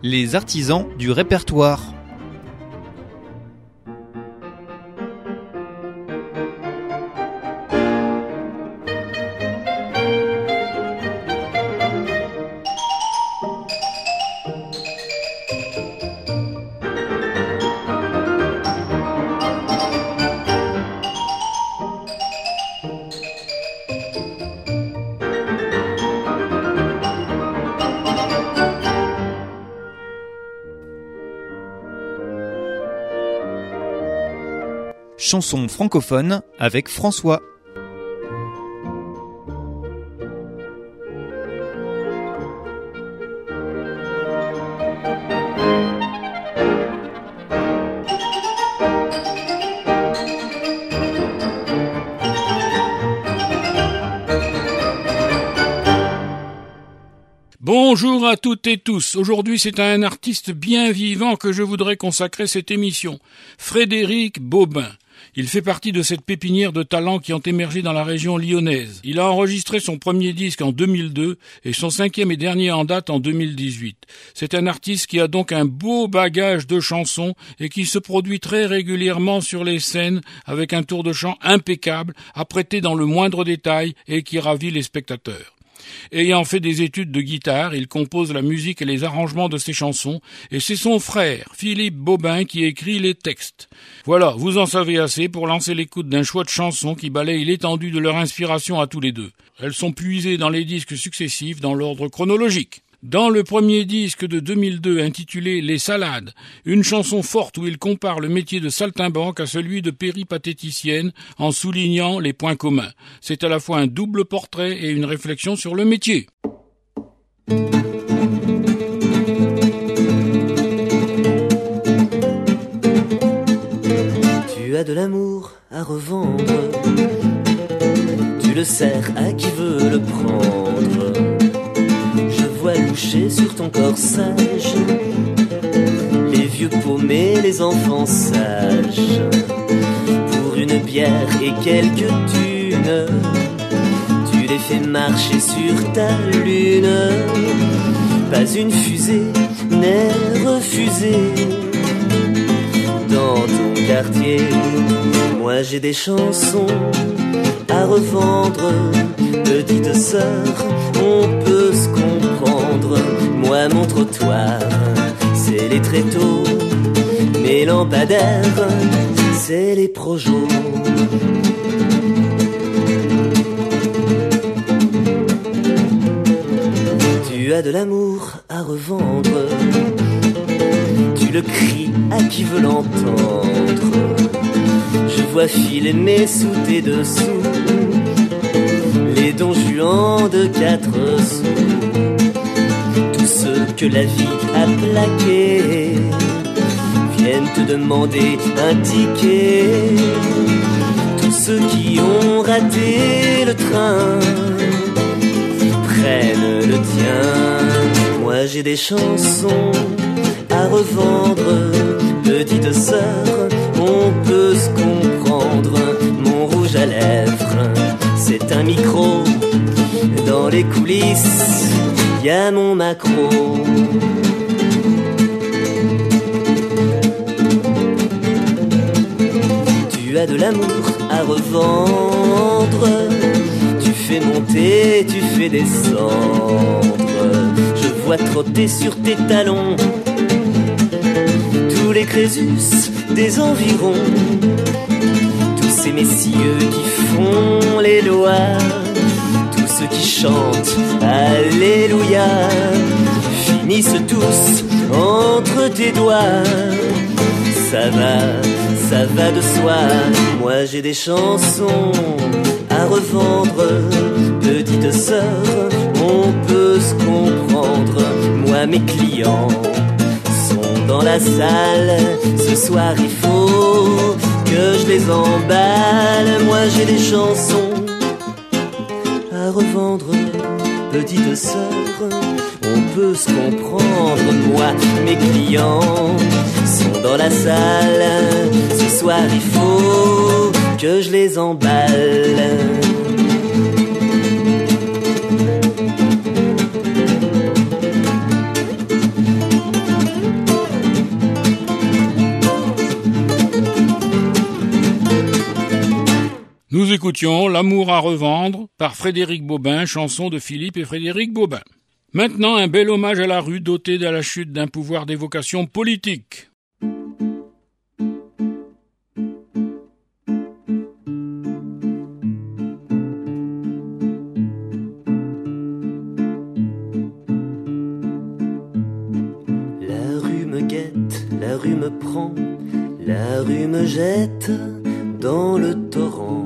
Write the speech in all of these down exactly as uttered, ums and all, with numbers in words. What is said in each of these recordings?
Les artisans du répertoire. Chanson francophone avec François. Bonjour à toutes et tous. Aujourd'hui, c'est à un artiste bien vivant que je voudrais consacrer cette émission. Frédéric Bobin. Il fait partie de cette pépinière de talents qui ont émergé dans la région lyonnaise. Il a enregistré son premier disque en deux mille deux et son cinquième et dernier en date en deux mille dix-huit. C'est un artiste qui a donc un beau bagage de chansons et qui se produit très régulièrement sur les scènes avec un tour de chant impeccable, apprêté dans le moindre détail et qui ravit les spectateurs. Ayant fait des études de guitare, il compose la musique et les arrangements de ses chansons, et c'est son frère, Philippe Bobin, qui écrit les textes. Voilà, vous en savez assez pour lancer l'écoute d'un choix de chansons qui balaye l'étendue de leur inspiration à tous les deux. Elles sont puisées dans les disques successifs dans l'ordre chronologique. Dans le premier disque de deux mille deux intitulé « Les Salades », une chanson forte où il compare le métier de saltimbanque à celui de péripatéticienne en soulignant les points communs. C'est à la fois un double portrait et une réflexion sur le métier. Tu as de l'amour à revendre, tu le sers à qui veut le prendre. Vois loucher sur ton corsage les vieux paumés, les enfants sages. Pour une bière et quelques thunes, tu les fais marcher sur ta lune. Pas une fusée n'est refusée dans ton quartier. Moi j'ai des chansons à revendre, petite sœur, on peut se comprendre. Moi mon trottoir, c'est les tréteaux, mes lampadaires, c'est les projos. Tu as de l'amour à revendre, tu le cries à qui veut l'entendre. Je vois filmer sous tes dessous les Don Juan de quatre sous. Tous ceux que la vie a plaqués viennent te demander un ticket. Tous ceux qui ont raté le train prennent le tien. Moi j'ai des chansons à revendre, petite sœur, on peut se comprendre. Mon rouge à lèvres, c'est un micro. Dans les coulisses, y a mon macro. Tu as de l'amour à revendre, tu fais monter, tu fais descendre. Je vois trotter sur tes talons tous les Crésus des environs, tous ces messieurs qui font les lois, tous ceux qui chantent Alléluia, finissent tous entre tes doigts. Ça va, ça va de soi. Moi j'ai des chansons à revendre, petite sœur, on peut se comprendre. Moi mes clients sont dans la salle, ce soir il faut que je les emballe. Moi j'ai des chansons à revendre, petite sœur, on peut se comprendre. Moi mes clients sont dans la salle, ce soir il faut que je les emballe. Nous écoutions L'amour à revendre par Frédéric Bobin, chanson de Philippe et Frédéric Bobin. Maintenant, un bel hommage à la rue dotée de la chute d'un pouvoir d'évocation politique. La rue me guette, la rue me prend, la rue me jette dans le torrent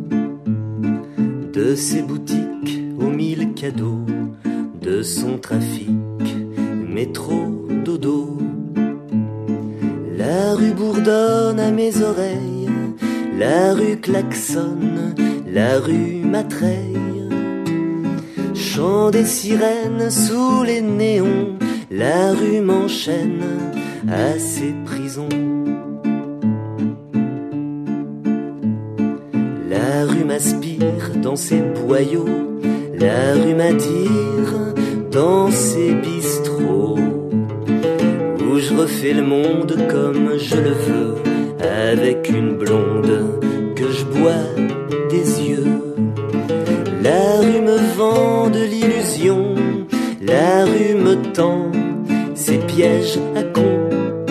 de ses boutiques aux mille cadeaux, de son trafic, métro, dodo. La rue bourdonne à mes oreilles, la rue klaxonne, la rue m'attraye. Chant des sirènes sous les néons, la rue m'enchaîne à ses prisons. La rue m'aspire dans ses boyaux, la rue m'attire dans ses bistrots, où je refais le monde comme je le veux, avec une blonde que je bois des yeux. La rue me vend de l'illusion, la rue me tend ses pièges à con.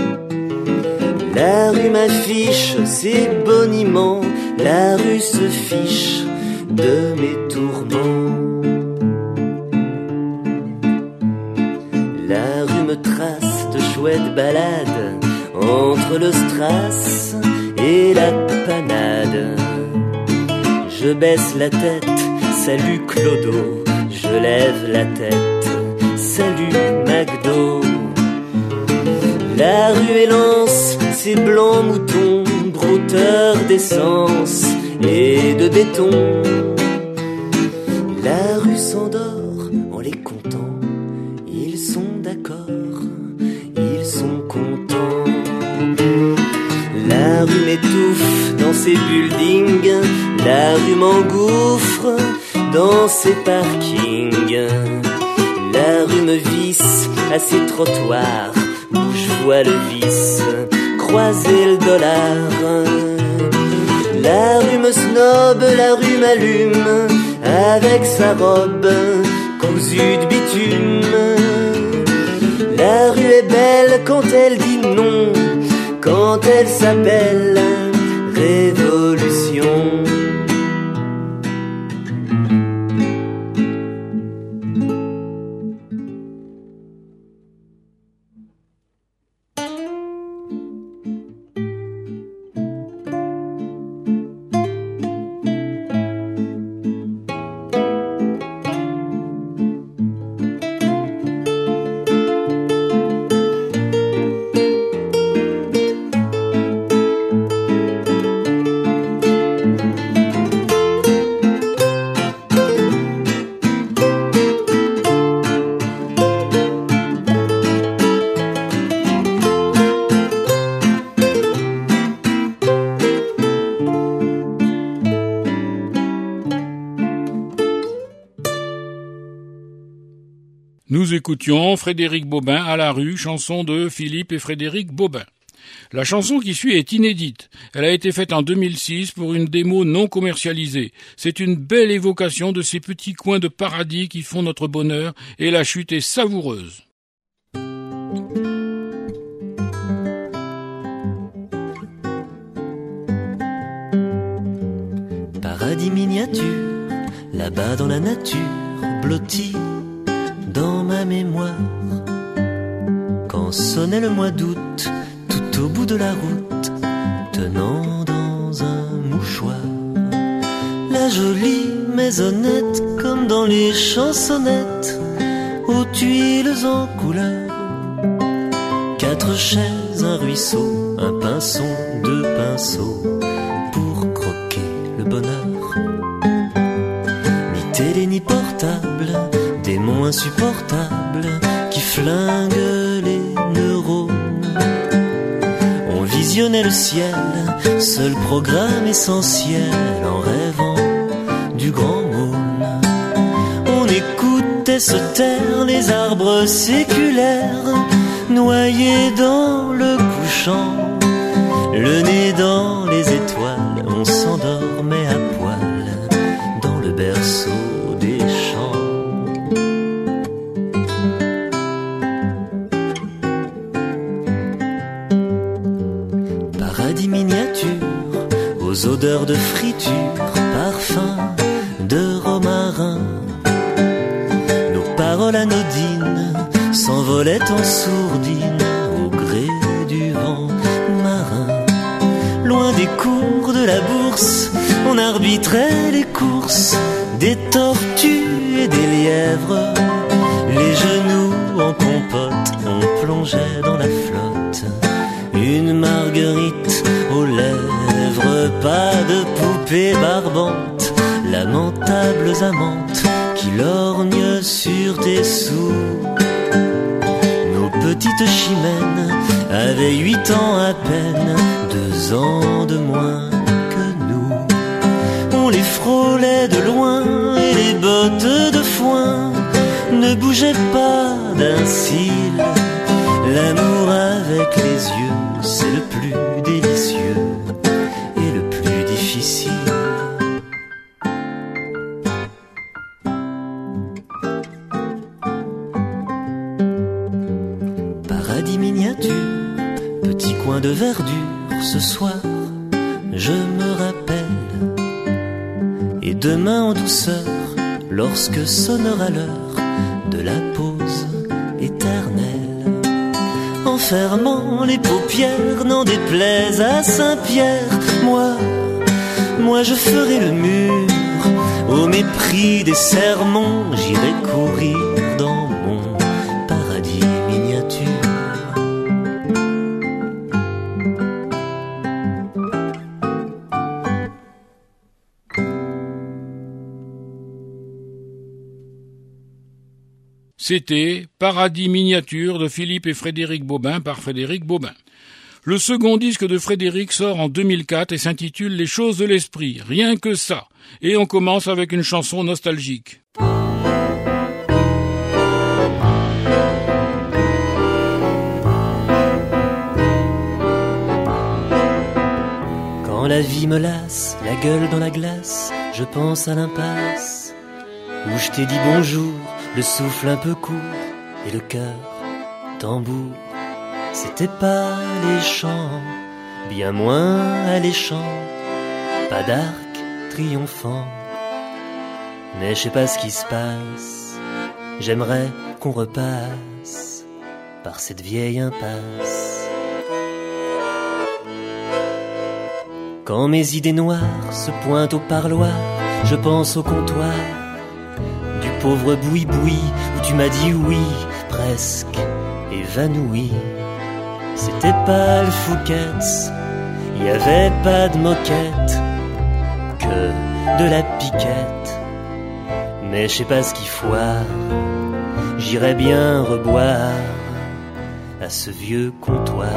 La rue m'affiche ses boniments, la rue se fiche de mes tourments. La rue me trace de chouettes balades entre le strass et la panade. Je baisse la tête, salut Clodo, je lève la tête, salut McDo. La rue élance ses blancs moutons, brouteurs d'essence et de béton. La rue s'endort en les comptant, ils sont d'accord, ils sont contents. La rue m'étouffe dans ses buildings, la rue m'engouffre dans ses parkings. La rue me visse à ses trottoirs, où je vois le vice croiser le dollar. La rue me snobe, la rue m'allume avec sa robe cousue de bitume. La rue est belle quand elle dit non, quand elle s'appelle Révolution. Nous écoutions Frédéric Bobin à la rue, chanson de Philippe et Frédéric Bobin. La chanson qui suit est inédite. Elle a été faite en deux mille six pour une démo non commercialisée. C'est une belle évocation de ces petits coins de paradis qui font notre bonheur et la chute est savoureuse. Paradis miniature, là-bas dans la nature, blotti dans ma mémoire. Quand sonnait le mois d'août, tout au bout de la route, tenant dans un mouchoir la jolie maisonnette, comme dans les chansonnettes, aux tuiles en couleur. Quatre chaises, un ruisseau, un pinson, deux pinceaux, pour croquer le bonheur. Ni télé ni portable, démon insupportable qui flingue les neurones. On visionnait le ciel, seul programme essentiel, en rêvant du grand môle. On écoutait se taire les arbres séculaires, noyés dans le couchant, le nez dans les étoiles. On s'endormait à poil berceau des champs. Paradis miniature, aux odeurs de friture, parfum de romarin. Nos paroles anodines s'envolaient en sourdine au gré du vent marin. Loin des cours de la bourse, on arbitrait les courses des tortues et des lièvres. Les genoux en compote, on plongeait dans la flotte. Une marguerite aux lèvres, pas de poupée barbante, lamentables amantes qui lorgnent sur tes sous. Nos petites chimènes avaient huit ans à peine, deux ans de moins que nous. On les frôlait de loin et les bottes de foin ne bougeaient pas d'un cil. L'amour avec les yeux, c'est le plus délicieux et le plus difficile. Paradis miniature, petit coin de verdure, ce soir, je me rappelle. Et demain en douceur, lorsque sonnera l'heure de la pause éternelle. En fermant les paupières, n'en déplaise à Saint-Pierre, moi, moi je ferai le mur. Au mépris des sermons, j'irai courir dans mon paradis miniature. C'était Paradis miniature de Philippe et Frédéric Bobin par Frédéric Bobin. Le second disque de Frédéric sort en deux mille quatre et s'intitule Les choses de l'esprit, rien que ça. Et on commence avec une chanson nostalgique. Quand la vie me lasse, la gueule dans la glace, je pense à l'impasse où je t'ai dit bonjour, le souffle un peu court et le cœur tambour. C'était pas les chants, bien moins alléchant, pas d'arc triomphant. Mais je sais pas ce qui se passe, j'aimerais qu'on repasse par cette vieille impasse. Quand mes idées noires se pointent au parloir, je pense au comptoir du pauvre boui-boui où tu m'as dit oui, presque évanoui. C'était pas le Fouquet's, y avait pas de moquette, que de la piquette. Mais je sais pas ce qu'il foire, j'irais bien reboire à ce vieux comptoir.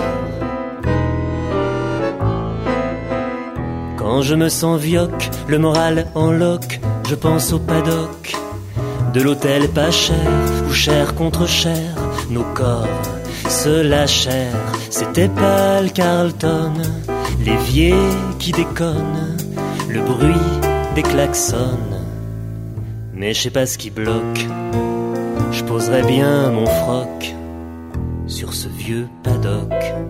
Quand je me sens vioque, le moral en loque, je pense au paddock de l'hôtel pas cher, où cher contre cher, nos corps se lâchèrent. C'était pas le Carlton, l'évier qui déconne, le bruit des klaxons. Mais je sais pas ce qui bloque, je poserais bien mon froc sur ce vieux paddock.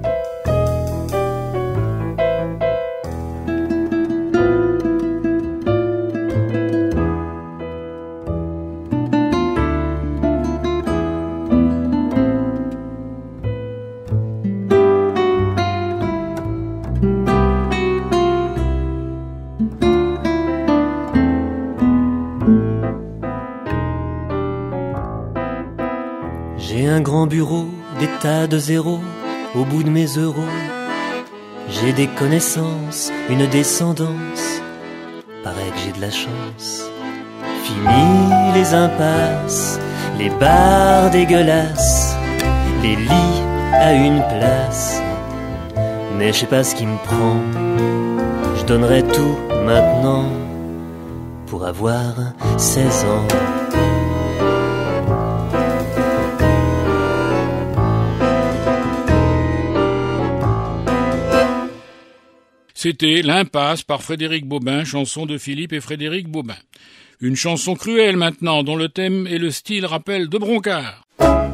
J'ai un grand bureau, des tas de zéros au bout de mes euros. J'ai des connaissances, une descendance, paraît que j'ai de la chance. Fini les impasses, les bars dégueulasses, les lits à une place. Mais je sais pas ce qui me prend, je donnerais tout maintenant pour avoir seize ans. C'était L'Impasse par Frédéric Bobin, chanson de Philippe et Frédéric Bobin. Une chanson cruelle maintenant, dont le thème et le style rappellent de Broncard.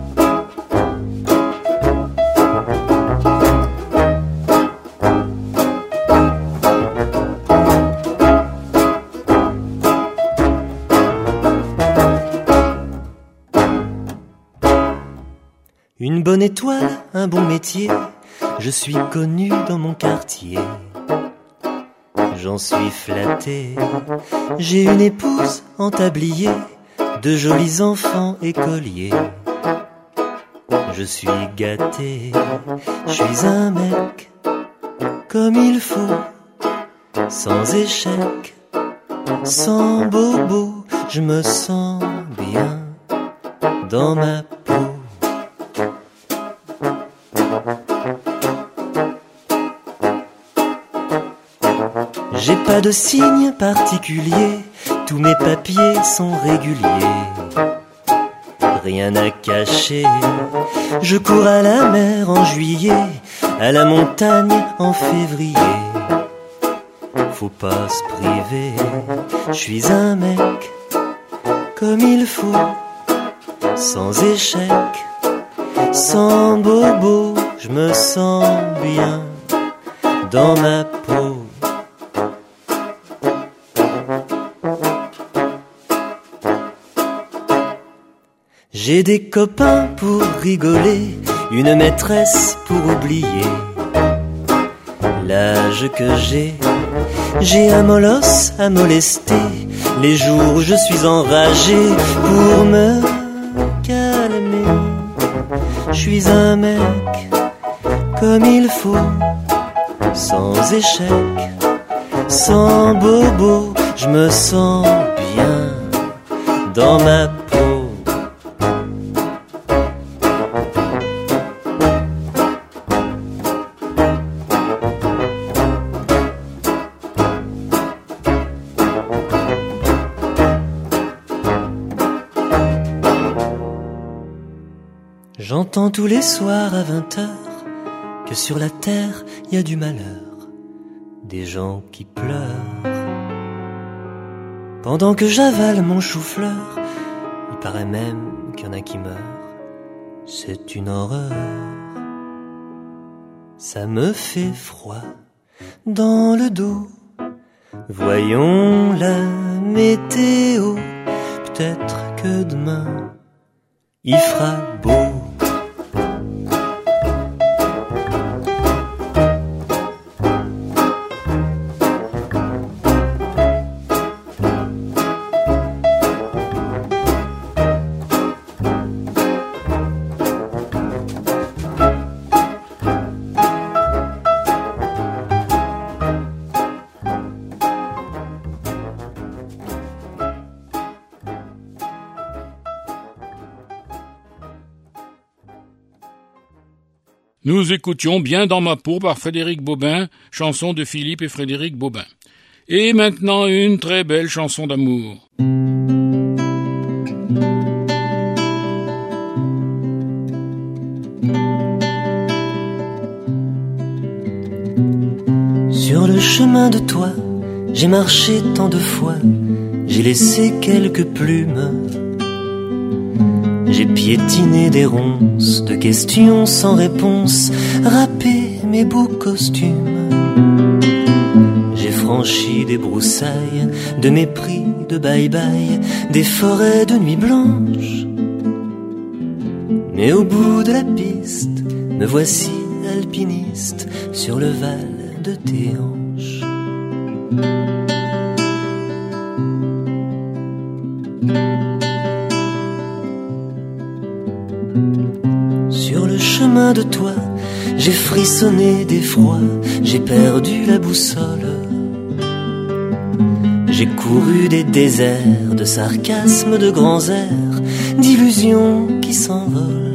Une bonne étoile, un bon métier, je suis connu dans mon quartier. J'en suis flatté, j'ai une épouse en tablier, de jolis enfants écoliers. Je suis gâté, je suis un mec comme il faut, sans échec, sans bobo, je me sens bien dans ma peau. J'ai pas de signe particulier, tous mes papiers sont réguliers. Rien à cacher, je cours à la mer en juillet, à la montagne en février. Faut pas se priver, je suis un mec comme il faut, sans échec, sans bobo, je me sens bien dans ma peau. J'ai des copains pour rigoler, une maîtresse pour oublier l'âge que j'ai. J'ai un molosse à molester, les jours où je suis enragé. Pour me calmer, je suis un mec comme il faut, sans échec, sans bobo, je me sens bien dans ma peau. J'entends tous les soirs à vingt heures que sur la terre y a du malheur, des gens qui pleurent. Pendant que j'avale mon chou-fleur, il paraît même qu'il y en a qui meurent. C'est une horreur. Ça me fait froid dans le dos. Voyons la météo, peut-être que demain il fera beau. Nous écoutions Bien dans ma peau par Frédéric Bobin, chanson de Philippe et Frédéric Bobin. Et maintenant une très belle chanson d'amour. Sur le chemin de toi, j'ai marché tant de fois, j'ai laissé quelques plumes. J'ai piétiné des ronces de questions sans réponse, râpé mes beaux costumes. J'ai franchi des broussailles de mépris, de bye-bye, des forêts de nuit blanche. Mais au bout de la piste, me voici alpiniste sur le val de tes hanches. Sur le chemin de toi, j'ai frissonné d'effroi, j'ai perdu la boussole. J'ai couru des déserts de sarcasmes, de grands airs, d'illusions qui s'envolent.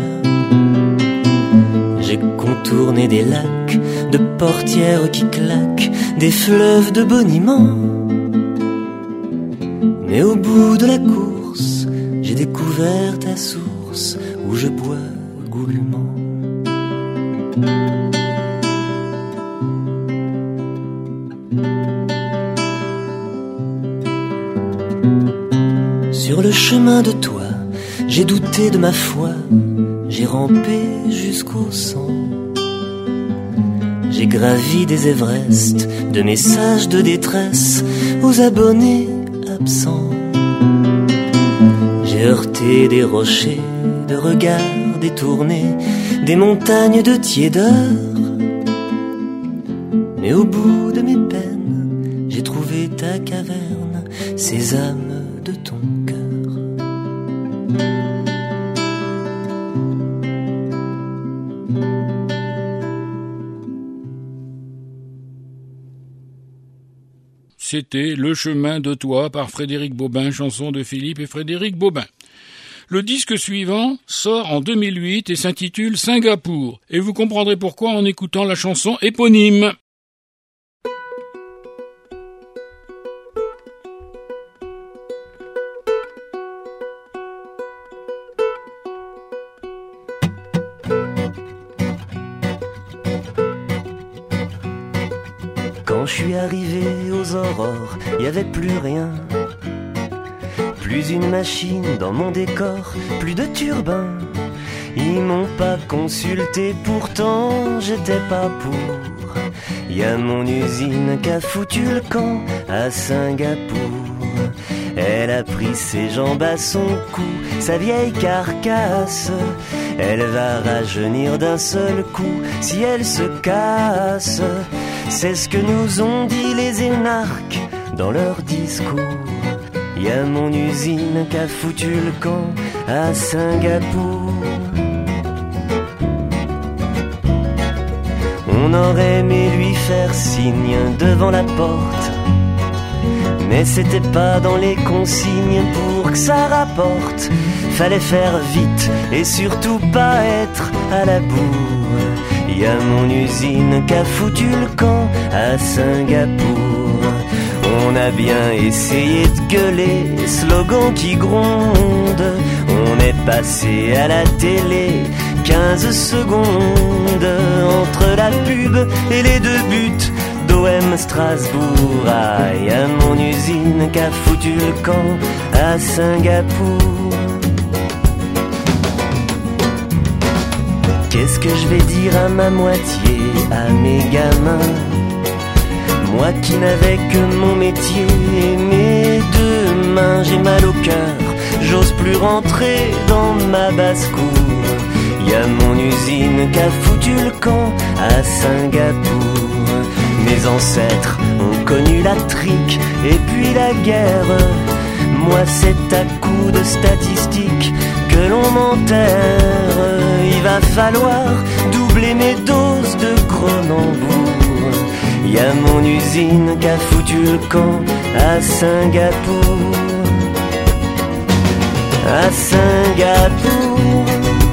J'ai contourné des lacs, de portières qui claquent, des fleuves de boniment. Mais au bout de la course, j'ai découvert ta source où je bois goulûment. Sur le chemin de toi, j'ai douté de ma foi, j'ai rampé jusqu'au sang. J'ai gravi des Everest, de messages de détresse aux abonnés absents. J'ai heurté des rochers, de regards détournés, des montagnes de tiédeur. Mais au bout de mes peines, j'ai trouvé ta caverne, sésame de ton cœur. C'était Le chemin de toi par Frédéric Bobin, chanson de Philippe et Frédéric Bobin. Le disque suivant sort en deux mille huit et s'intitule Singapour, et vous comprendrez pourquoi en écoutant la chanson éponyme. Quand je suis arrivé aux aurores, y avait plus rien. Plus une machine dans mon décor, plus de turbin. Ils m'ont pas consulté, pourtant j'étais pas pour. Y a mon usine qui a foutu le camp à Singapour. Elle a pris ses jambes à son cou, sa vieille carcasse. Elle va rajeunir d'un seul coup si elle se casse. C'est ce que nous ont dit les énarques dans leur discours. Y a mon usine qui a foutu le camp à Singapour. On aurait aimé lui faire signe devant la porte, mais c'était pas dans les consignes pour que ça rapporte. Fallait faire vite et surtout pas être à la bourre. Y a mon usine qui a foutu le camp à Singapour. On a bien essayé de gueuler, slogan qui gronde. On est passé à la télé quinze secondes entre la pub et les deux buts d'O M Strasbourg. Ah, y a mon usine qui a foutu le camp à Singapour. Qu'est-ce que je vais dire à ma moitié, à mes gamins? Moi qui n'avais que mon métier et mes deux mains, j'ai mal au cœur, j'ose plus rentrer dans ma basse-cour. Y a mon usine qui a foutu le camp à Singapour. Mes ancêtres ont connu la trique et puis la guerre. Moi c'est à coup de statistiques que l'on m'enterre. Il va falloir doubler mes doses de Cronenbourg. Y a mon usine qui a foutu le camp à Singapour. À Singapour.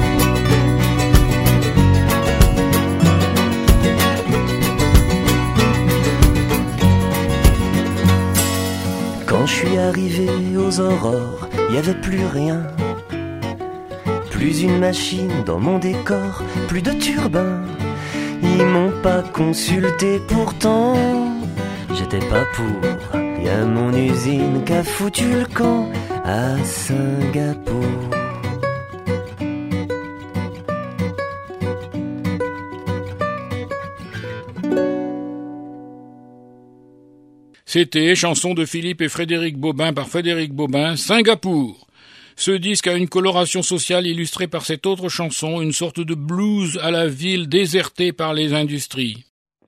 Quand je suis arrivé aux aurores, y avait plus rien. Plus une machine dans mon décor, plus de turbin. Ils m'ont pas consulté, pourtant j'étais pas pour. Y a mon usine qui a foutu le camp à Singapour. C'était chanson de Philippe et Frédéric Bobin par Frédéric Bobin, Singapour. Ce disque a une coloration sociale illustrée par cette autre chanson, une sorte de blues à la ville désertée par les industries.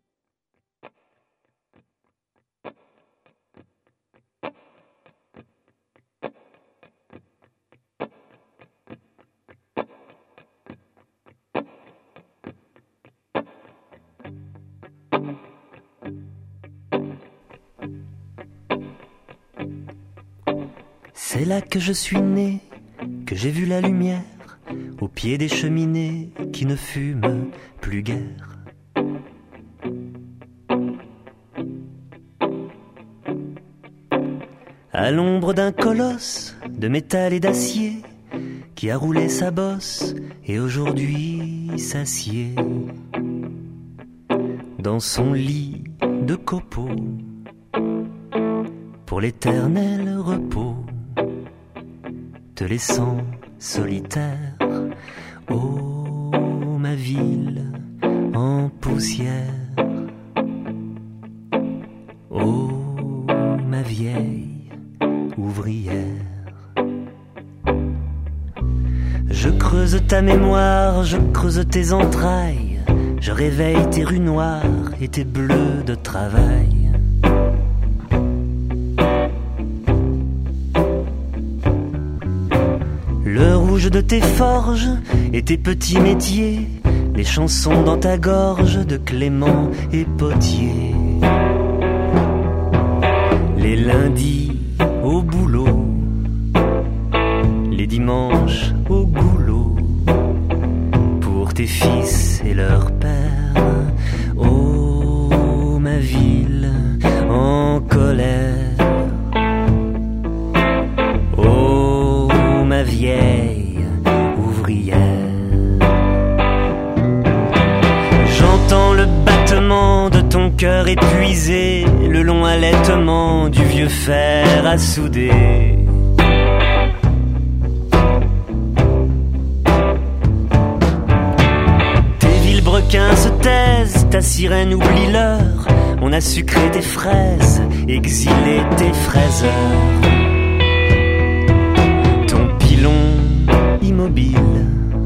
C'est là que je suis né, que j'ai vu la lumière, au pied des cheminées qui ne fument plus guère. À l'ombre d'un colosse de métal et d'acier, qui a roulé sa bosse et aujourd'hui s'assied dans son lit de copeaux pour l'éternel repos. te laissant solitaire. Oh, ma ville en poussière. Oh, ma vieille ouvrière. Je creuse ta mémoire, je creuse tes entrailles, je réveille tes rues noires et tes bleus de travail. Le rouge de tes forges et tes petits métiers, les chansons dans ta gorge de Clément et Potier. Les lundis au boulot, les dimanches au goulot, pour tes fils et leur père. Oh, ma ville en colère. Oh, ma vieille ouvrière. J'entends le battement de ton cœur épuisé, le long allaitement du vieux fer à souder. Tes vilebrequins se taisent, ta sirène oublie l'heure. On a sucré tes fraises, exilé tes fraiseurs. Ton pilon immobile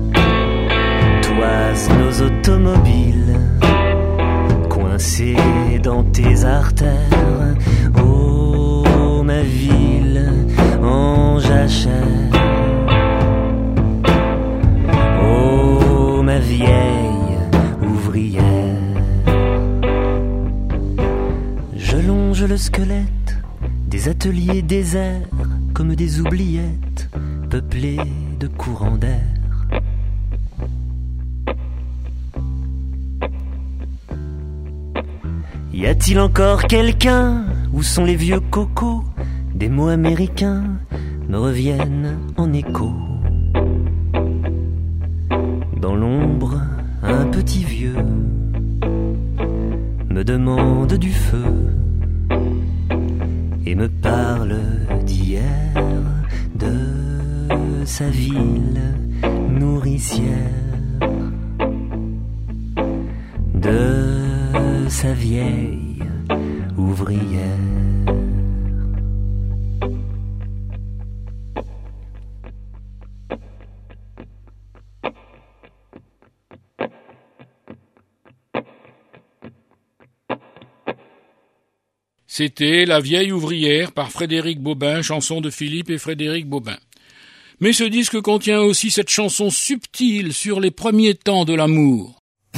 toise nos automobiles, coincés dans tes artères. Oh, ma ville en jachère. Oh, ma vieille ouvrière. Je longe le squelette des ateliers déserts comme des oubliettes peuplées de courants d'air. Y a-t-il encore quelqu'un? Où sont les vieux cocos? Des mots américains me reviennent en écho. Dans l'ombre, un petit vieux me demande du feu et me parle d'hier, de sa ville nourricière, de sa vieille ouvrière. C'était La vieille ouvrière par Frédéric Bobin, chanson de Philippe et Frédéric Bobin. Mais ce disque contient aussi cette chanson subtile sur les premiers temps de l'amour.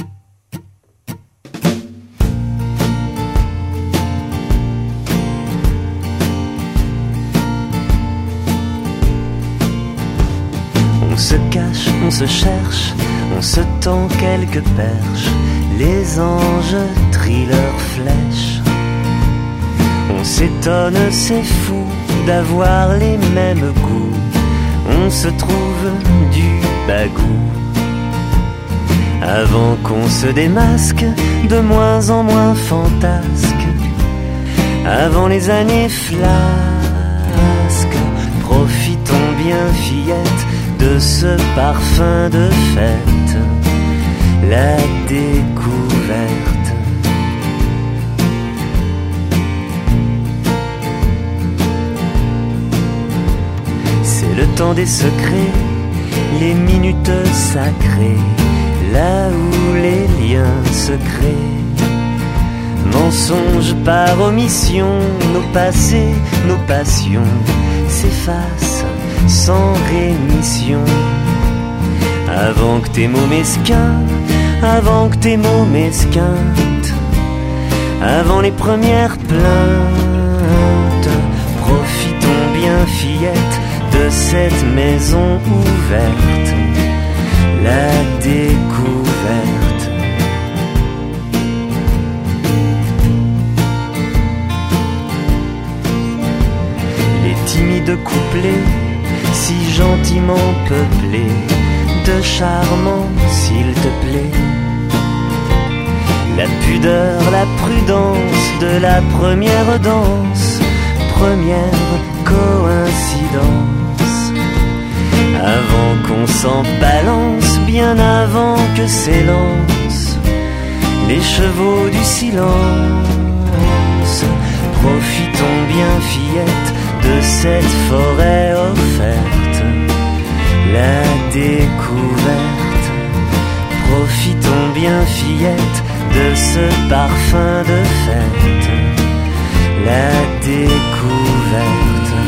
On se cache, on se cherche, on se tend quelques perches, les anges trient leurs flèches. On s'étonne, c'est fou d'avoir les mêmes goûts, on se trouve du bagout. Avant qu'on se démasque, de moins en moins fantasque, avant les années flasques, profitons bien fillettes de ce parfum de fête, la découverte. C'est le temps des secrets, les minutes sacrées, là où les liens se créent. Mensonges par omission, nos passés, nos passions s'effacent sans rémission. Avant que tes mots mesquins, avant que tes mots mesquintes, avant les premières plaintes, profitons bien fillettes de cette maison ouverte, la découverte. Les timides couplets, si gentiment peuplés de charmants, s'il te plaît. La pudeur, la prudence de la première danse, première coïncidence. On s'en balance bien avant que s'élancent les chevaux du silence. Profitons bien, fillette, de cette forêt offerte, la découverte. Profitons bien, fillette, de ce parfum de fête, la découverte.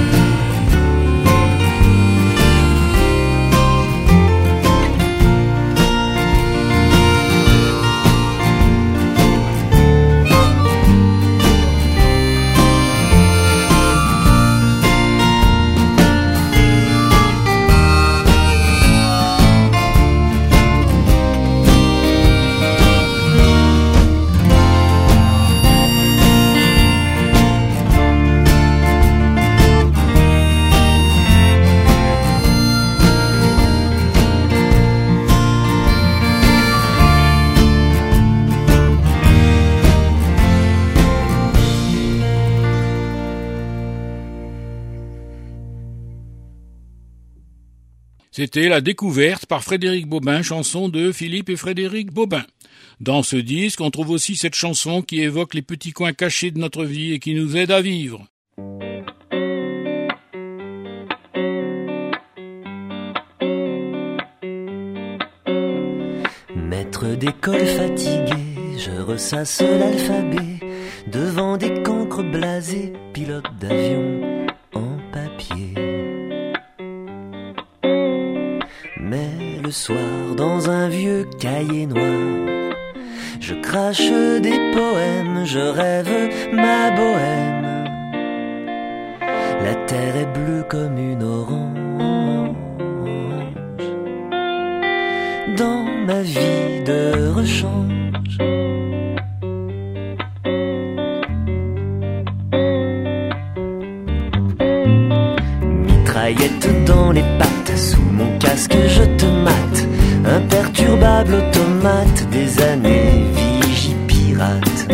C'était La Découverte par Frédéric Bobin, chanson de Philippe et Frédéric Bobin. Dans ce disque, on trouve aussi cette chanson qui évoque les petits coins cachés de notre vie et qui nous aide à vivre. Maître d'école fatigué, je ressasse l'alphabet devant des cancres blasés, pilote d'avion en papier. Mais le soir, dans un vieux cahier noir, je crache des poèmes, je rêve ma bohème. La terre est bleue comme une orange. Dans ma vie de rechange, mitraillette dans les pattes, sous mon casque je te mate, imperturbable automate des années vigipirate.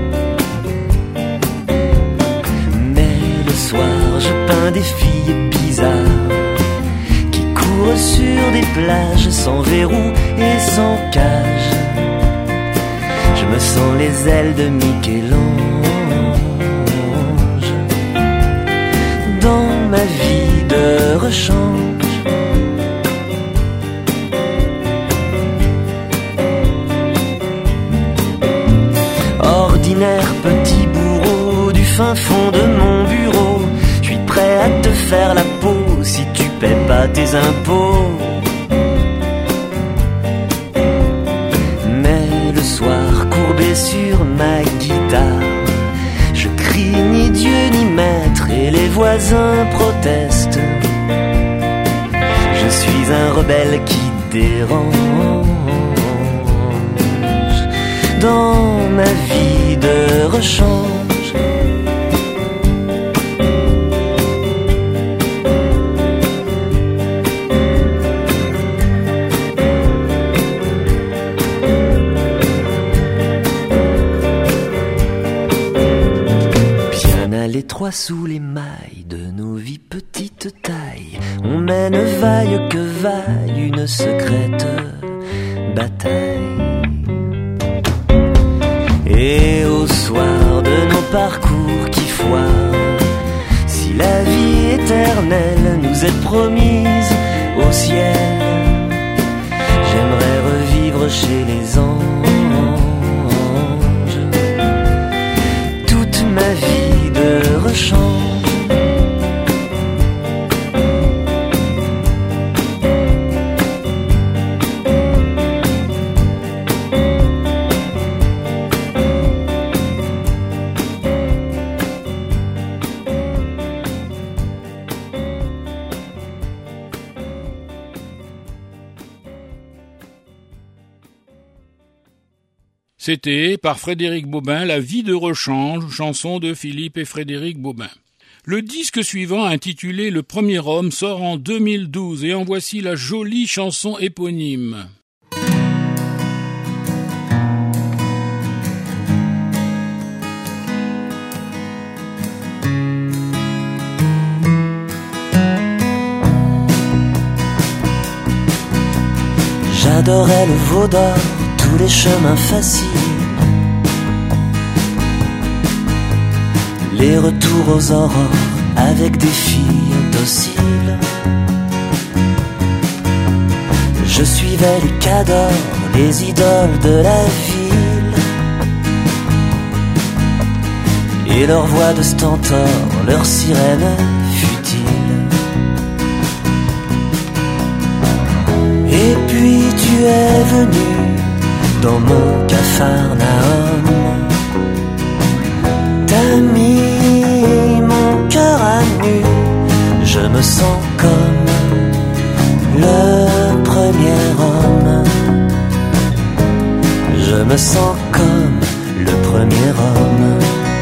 Mais le soir je peins des filles bizarres qui courent sur des plages sans verrou et sans cage. Je me sens les ailes de Michel-Ange dans ma vie de rechange. Ordinaire petit bourreau du fin fond de mon bureau, je suis prêt à te faire la peau si tu paies pas tes impôts. Mais le soir, courbé sur ma guitare, je crie ni Dieu ni maître et les voisins protestent. Je suis un rebelle qui dérange dans ma vie de rechange. Bien à l'étroit sous les mailles de nos vies petite taille, on mène vaille que vaille une secrète bataille. Et au soir de nos parcours qui foirent, si la vie éternelle nous est promise au ciel, j'aimerais revivre chez les anges toute ma vie de rechange. C'était, par Frédéric Bobin, La vie de rechange, chanson de Philippe et Frédéric Bobin. Le disque suivant, intitulé Le premier homme, sort en deux mille douze et en voici la jolie chanson éponyme. J'adorais le veau d'or, tous les chemins faciles, les retours aux aurores avec des filles dociles. Je suivais les cadors, les idoles de la ville, et leur voix de stentor, leur sirène futile. Et puis tu es venu dans mon Capharnaüm, t'as mis mon cœur à nu, je me sens comme le premier homme. Je me sens comme le premier homme.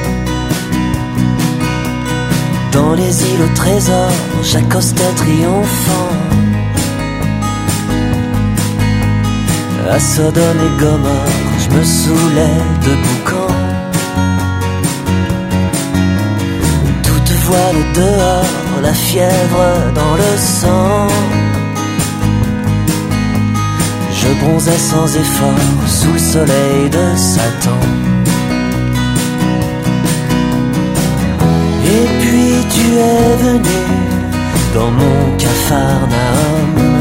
Dans les îles au trésor, j'accostais triomphant. À Sodome et Gomorre, je me saoulais de boucan. Toute voile dehors, la fièvre dans le sang. Je bronzais sans effort sous le soleil de Satan. Et puis tu es venu dans mon Capharnaüm,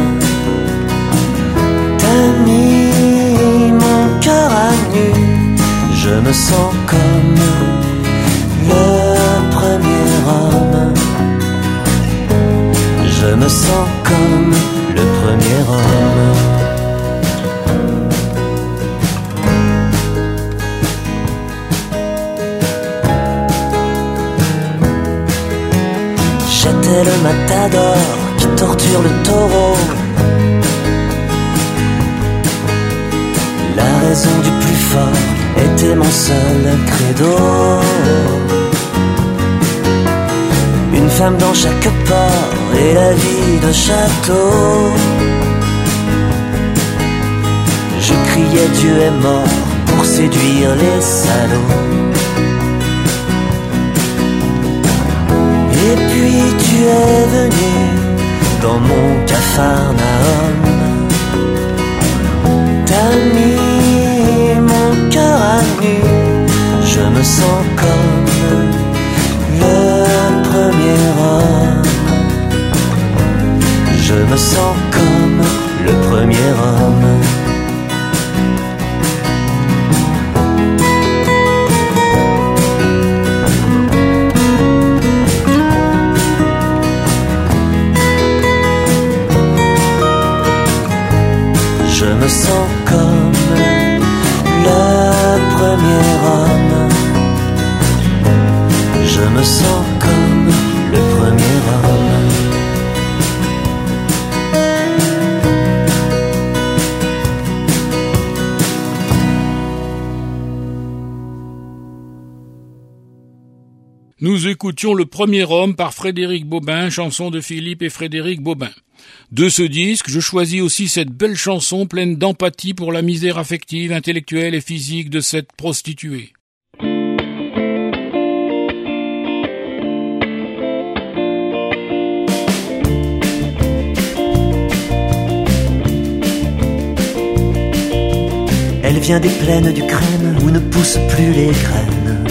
t'as mis mon cœur à nu, je me sens comme le premier homme. Je me sens comme le premier homme. J'étais le matador qui torture le taureau, la raison du plus fort était mon seul credo. Une femme dans chaque port et la vie de château. Je criais Dieu est mort pour séduire les salauds. Et puis tu es venu dans mon Capharnaüm, t'as mis mon cœur à nu, je me sens comme le premier homme. Je me sens comme le premier homme. Je me sens comme le premier homme. Je me sens comme le premier homme. Nous écoutions Le Premier Homme par Frédéric Bobin, chanson de Philippe et Frédéric Bobin. De ce disque, je choisis aussi cette belle chanson pleine d'empathie pour la misère affective, intellectuelle et physique de cette prostituée. Elle vient des plaines d'Ukraine où ne poussent plus les graines.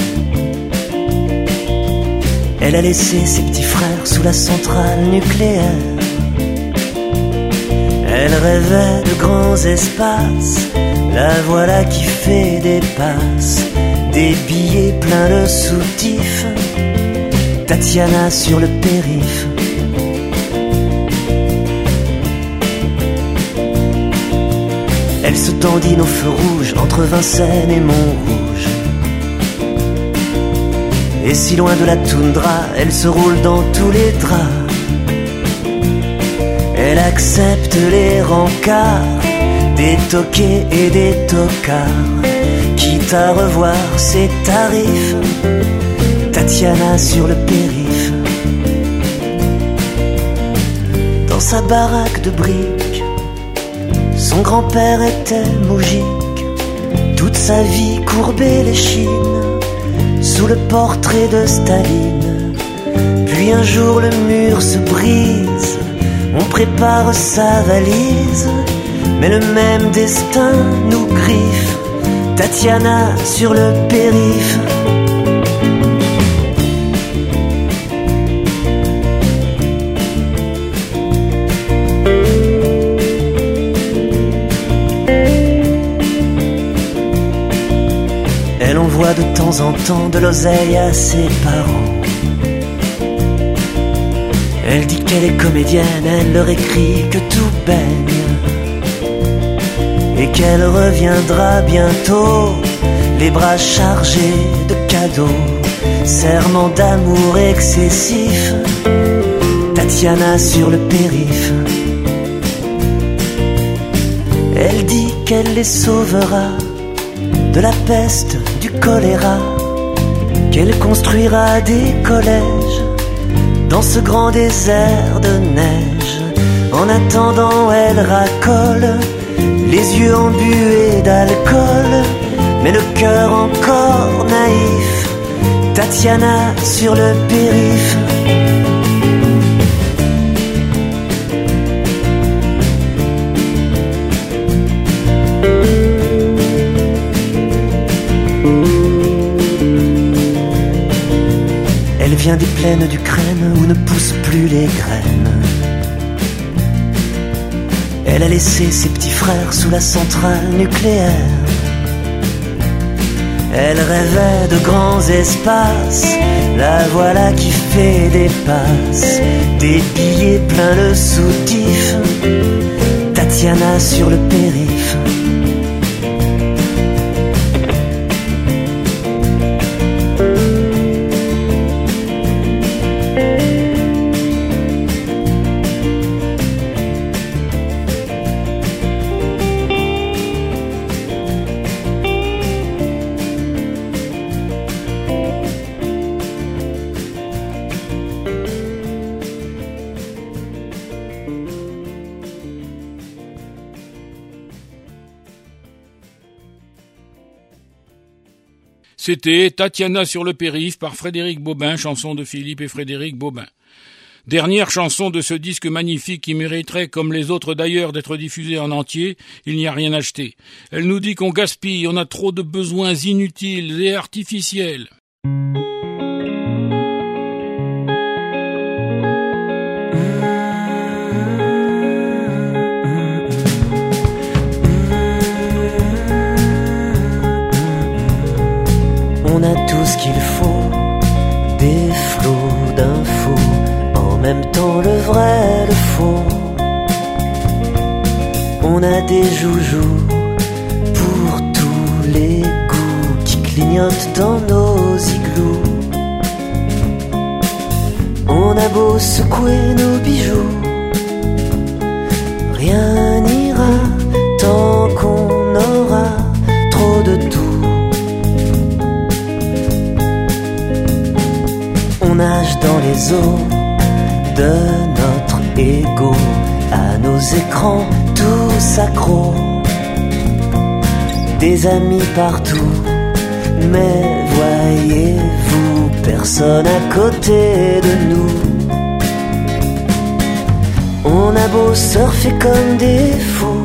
Elle a laissé ses petits frères sous la centrale nucléaire. Elle rêvait de grands espaces, la voilà qui fait des passes, des billets pleins de soutifs, Tatiana sur le périph'. Elle se dandine au feu rouge entre Vincennes et Montrouge. Et si loin de la toundra, elle se roule dans tous les draps. Elle accepte les rencarts des toqués et des tocards, quitte à revoir ses tarifs. Tatiana sur le périph'. Dans sa baraque de briques, son grand-père était moujik. Toute sa vie courbait l'échine sous le portrait de Staline. Puis un jour le mur se brise, on prépare sa valise, mais le même destin nous griffe. Tatiana sur le périph'. Elle envoie de temps en temps de l'oseille à ses parents. Elle dit qu'elle est comédienne, elle leur écrit que tout baigne et qu'elle reviendra bientôt, les bras chargés de cadeaux, serment d'amour excessif. Tatiana sur le périph'. Elle dit qu'elle les sauvera de la peste, du choléra, qu'elle construira des collèges dans ce grand désert de neige. En attendant, elle racole, les yeux embués d'alcool, mais le cœur encore naïf. Tatiana sur le périph'. Elle vient des plaines d'Ukraine où ne poussent plus les graines. Elle a laissé ses petits frères sous la centrale nucléaire. Elle rêvait de grands espaces, la voilà qui fait des passes, des billets plein le soutif. Tatiana sur le périph'. C'était Tatiana sur le périph' par Frédéric Bobin, chanson de Philippe et Frédéric Bobin. Dernière chanson de ce disque magnifique qui mériterait, comme les autres d'ailleurs, d'être diffusée en entier. Il n'y a rien acheté. Elle nous dit qu'on gaspille, on a trop de besoins inutiles et artificiels. On a tout ce qu'il faut, des flots d'infos, en même temps le vrai, le faux. On a des joujoux pour tous les goûts qui clignotent dans nos igloos. On a beau secouer nos bijoux, rien n'ira tant qu'on aura trop de tout. On nage dans les eaux de notre ego, à nos écrans tous accros. Des amis partout, mais voyez-vous, personne à côté de nous. On a beau surfer comme des fous,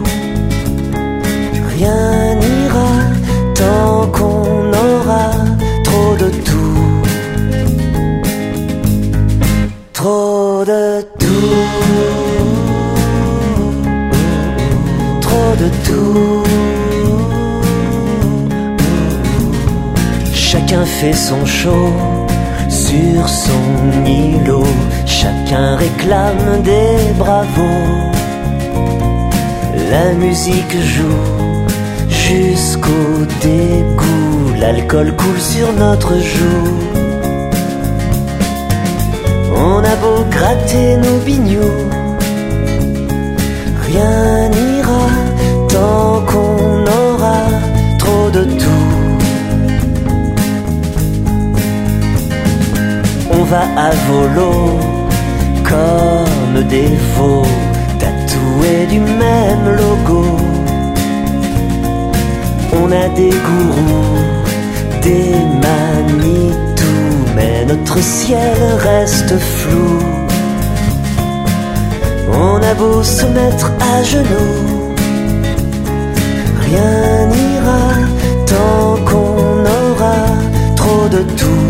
rien n'ira tant qu'on aura trop de tout. Trop de tout, trop de tout. Chacun fait son show sur son îlot, chacun réclame des bravos. La musique joue jusqu'au dégoût, l'alcool coule sur notre joue. On a beau gratter nos bignous, rien n'ira tant qu'on aura trop de tout. On va à volo comme des veaux, tatoués du même logo. On a des gourous, des Manitou, mais notre ciel reste flou. On a beau se mettre à genoux, rien n'ira tant qu'on aura trop de tout.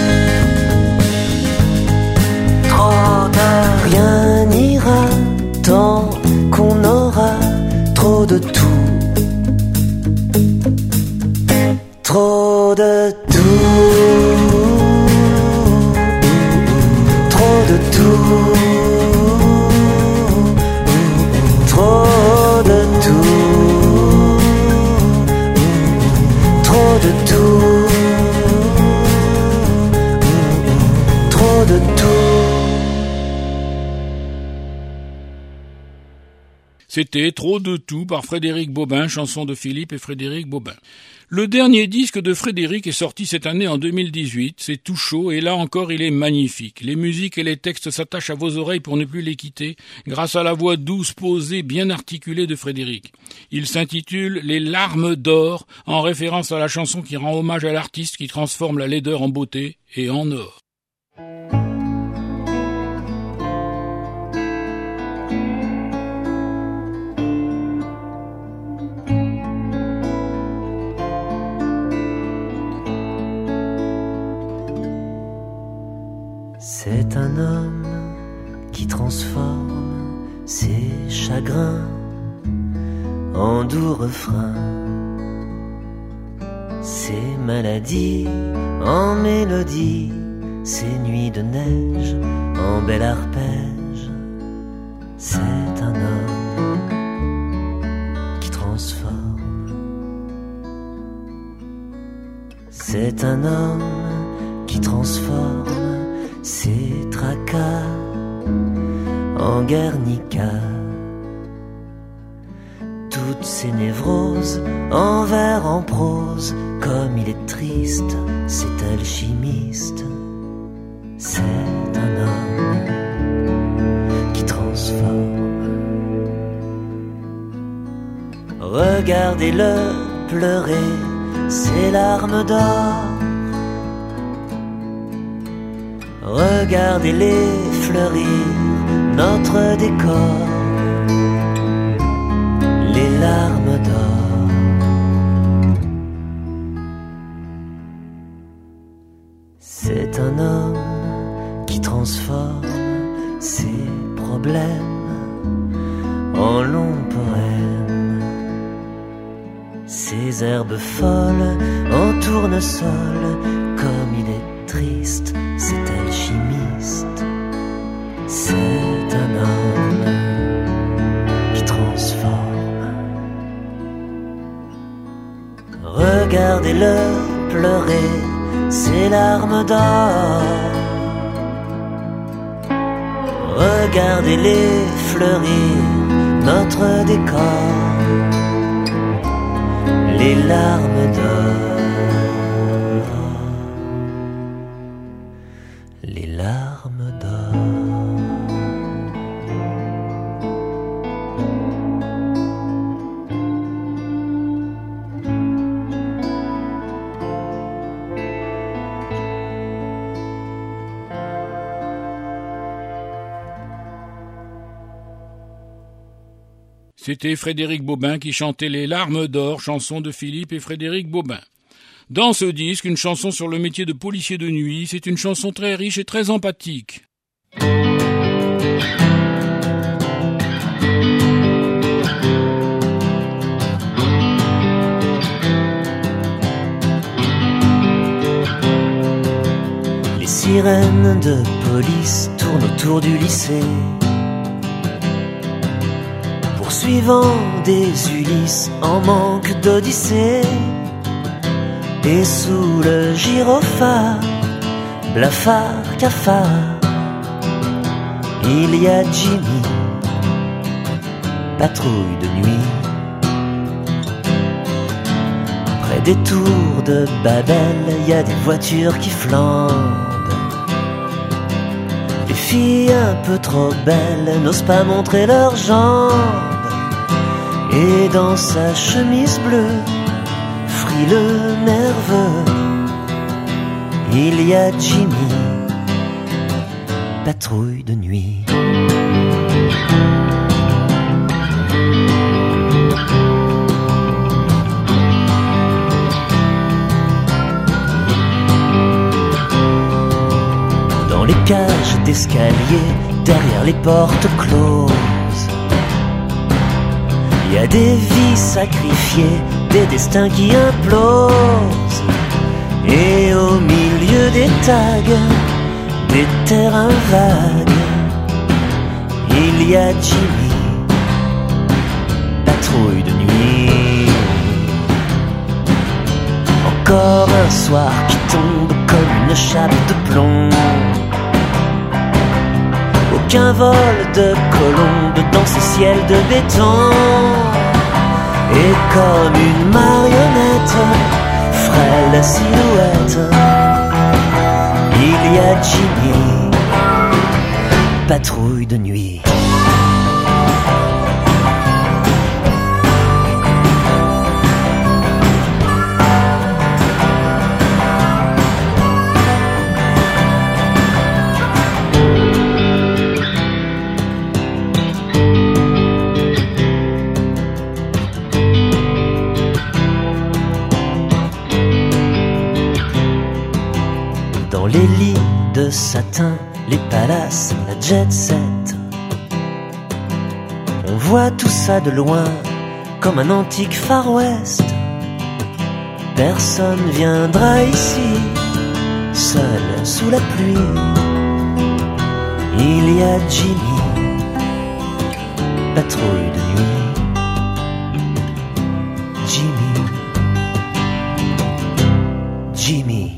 Trop de rien n'ira tant qu'on aura trop de tout. Trop de tout. Trop de tout. Trop de tout. Trop de tout. Trop de tout. C'était Trop de tout par Frédéric Bobin, chanson de Philippe et Frédéric Bobin. Le dernier disque de Frédéric est sorti cette année en deux mille dix-huit, c'est tout chaud et là encore il est magnifique. Les musiques et les textes s'attachent à vos oreilles pour ne plus les quitter, grâce à la voix douce, posée, bien articulée de Frédéric. Il s'intitule « Les larmes d'or » en référence à la chanson qui rend hommage à l'artiste qui transforme la laideur en beauté et en or. C'est un homme qui transforme ses chagrins en doux refrains, ses maladies en mélodie, ses nuits de neige en bel arpège. C'est un homme qui transforme. C'est un homme qui transforme ses tracas en Guernica, toutes ses névroses en vers, en prose. Comme il est triste, cet alchimiste. C'est un homme qui transforme. Regardez-le pleurer ses larmes d'or. Regardez-les fleurir notre décor, les larmes d'or. C'est un homme qui transforme ses problèmes en longs poèmes, ses herbes folles en tournesol. Comme il est triste, cet alchimiste. C'est un homme qui transforme. Regardez-le pleurer ses larmes d'or. Regardez-les fleurir notre décor, les larmes d'or. Les larmes d'or. C'était Frédéric Bobin qui chantait Les larmes d'or, chanson de Philippe et Frédéric Bobin. Dans ce disque, une chanson sur le métier de policier de nuit, c'est une chanson très riche et très empathique. Les sirènes de police tournent autour du lycée, poursuivant des Ulysses en manque d'Odyssée. Et sous le gyrophare, blafard, cafard, il y a Jimmy, patrouille de nuit. Près des tours de Babel, il y a des voitures qui flambent. Les filles un peu trop belles n'osent pas montrer leurs jambes. Et dans sa chemise bleue, frileux, nerveux, il y a Jimmy, patrouille de nuit. escaliers, derrière les portes closes. Il y a des vies sacrifiées, des destins qui implosent. Et au milieu des tags, des terrains vagues, il y a Jimmy, patrouille de nuit. Encore un soir qui tombe comme une chape de plomb. Aucun vol de colombe dans ce ciel de béton. Et comme une marionnette, frêle silhouette, il y a Jimmy, patrouille de nuit. Les lits de satin, les palaces, la jet set. On voit tout ça de loin, comme un antique Far West. Personne viendra ici, seul sous la pluie. Il y a Jimmy, patrouille de nuit. Jimmy, Jimmy.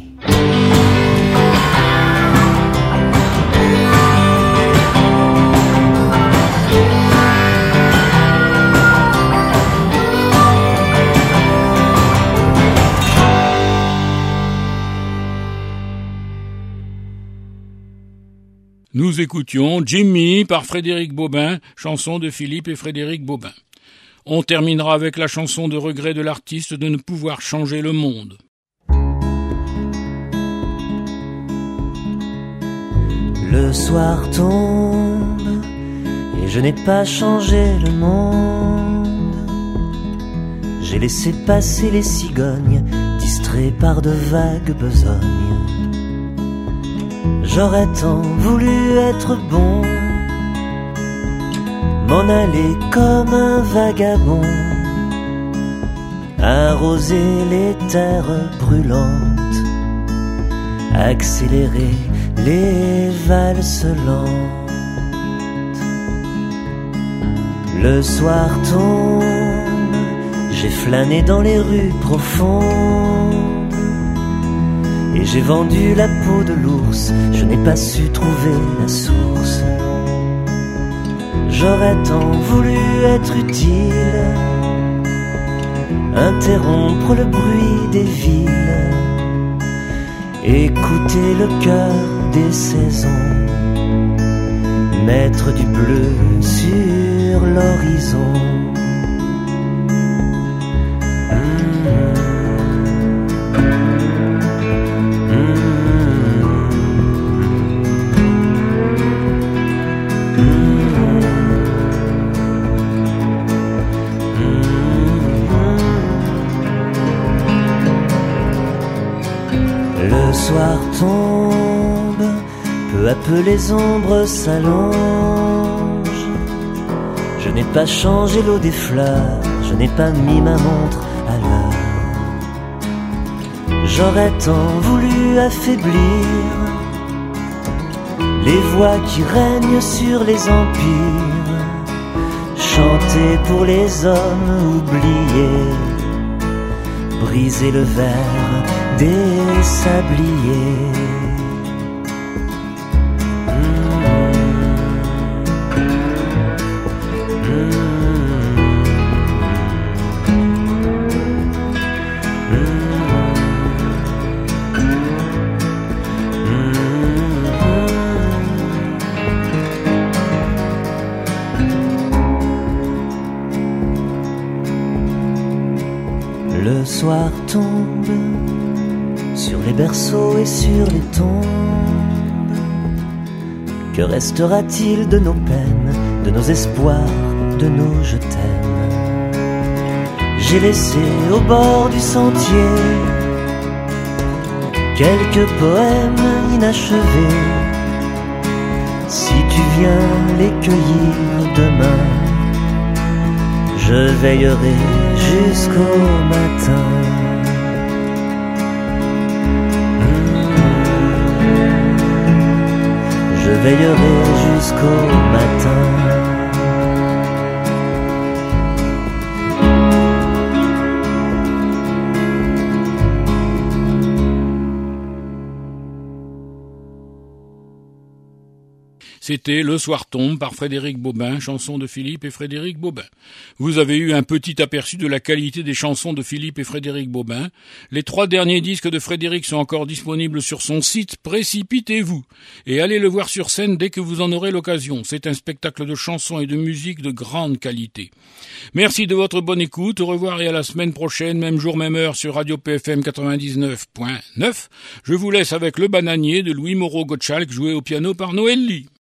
Nous écoutions Jimmy par Frédéric Bobin, chanson de Philippe et Frédéric Bobin. On terminera avec la chanson de regret de l'artiste de ne pouvoir changer le monde. Le soir tombe et je n'ai pas changé le monde. J'ai laissé passer les cigognes, distraits par de vagues besognes. J'aurais tant voulu être bon, m'en aller comme un vagabond, arroser les terres brûlantes, accélérer les valses lentes. Le soir tombe, j'ai flâné dans les rues profondes. Et j'ai vendu la peau de l'ours, je n'ai pas su trouver la source. J'aurais tant voulu être utile, interrompre le bruit des villes, écouter le cœur des saisons, mettre du bleu sur l'horizon. Le soir tombe, peu à peu les ombres s'allongent. Je n'ai pas changé l'eau des fleurs, je n'ai pas mis ma montre à l'heure. J'aurais tant voulu affaiblir les voix qui règnent sur les empires, chanter pour les hommes oubliés, briser le verre des sabliers. Le soir tombe sur les berceaux et sur les tombes. Que restera-t-il de nos peines, de nos espoirs, de nos je t'aime? J'ai laissé au bord du sentier quelques poèmes inachevés, Si tu viens les cueillir demain, je veillerai jusqu'au matin. Je veillerai jusqu'au matin. C'était Le Soir tombe par Frédéric Bobin, chanson de Philippe et Frédéric Bobin. Vous avez eu un petit aperçu de la qualité des chansons de Philippe et Frédéric Bobin. Les trois derniers disques de Frédéric sont encore disponibles sur son site. Précipitez-vous et allez le voir sur scène dès que vous en aurez l'occasion. C'est un spectacle de chansons et de musique de grande qualité. Merci de votre bonne écoute. Au revoir et à la semaine prochaine, même jour, même heure sur Radio P F M quatre-vingt-dix-neuf point neuf. Je vous laisse avec Le Bananier de Louis Moreau Gottschalk, joué au piano par Noël Lee.